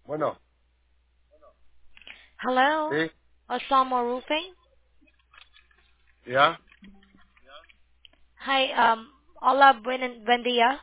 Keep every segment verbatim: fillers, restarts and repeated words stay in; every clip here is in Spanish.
Bueno, Hello, sí, Osama Roofing. ya, Hi, um, hola, buen, buen día.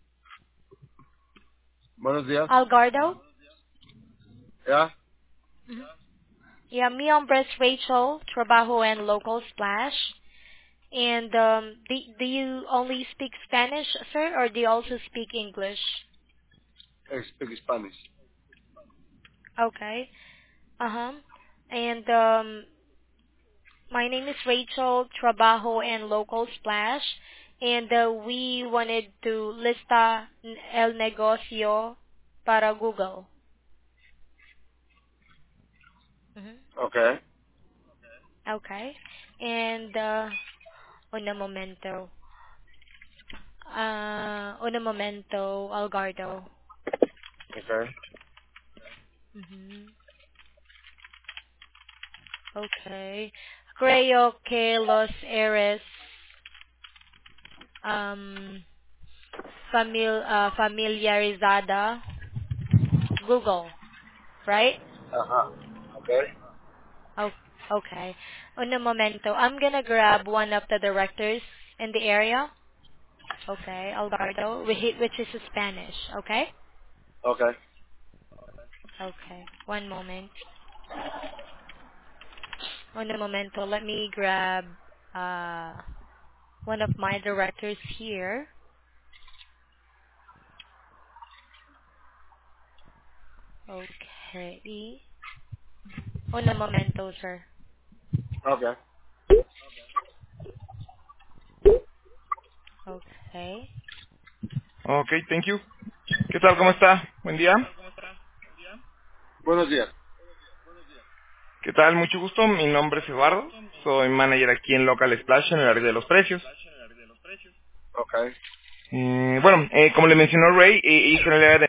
buenos días, Algardo. ya, Mhm. Yeah, mi nombre es Rachel, trabajo en Local Splash. And um, do, do you only speak Spanish, sir, or do you also speak English? I speak Spanish. Okay. Uh-huh. And um, my name is Rachel, trabajo en Local Splash. And uh, we wanted to lista el negocio para Google. Mhm. Okay, Okay. And uh, un momento. Uh, un momento, Algardo. okay, Mhm. Okay. Creo que los eres um, famil uh, familiarizada Google, right? ajá, okay, Oh, okay. Un momento. I'm gonna grab one of the directors in the area. Okay, Algardo, which which is Spanish. Okay. okay, Okay. One moment. One momento. Let me grab uh one of my directors here. Okay. Un momento, sir. okay. Okay. Ok, thank you. ¿Qué tal? ¿Cómo está? Buen día. Buenos días. ¿Qué tal? Mucho gusto. Mi nombre es Eduardo. Soy manager aquí en Local Splash en el área de los precios. Okay, Eh, bueno, eh, como le mencionó Ray, eh, hijo en el área de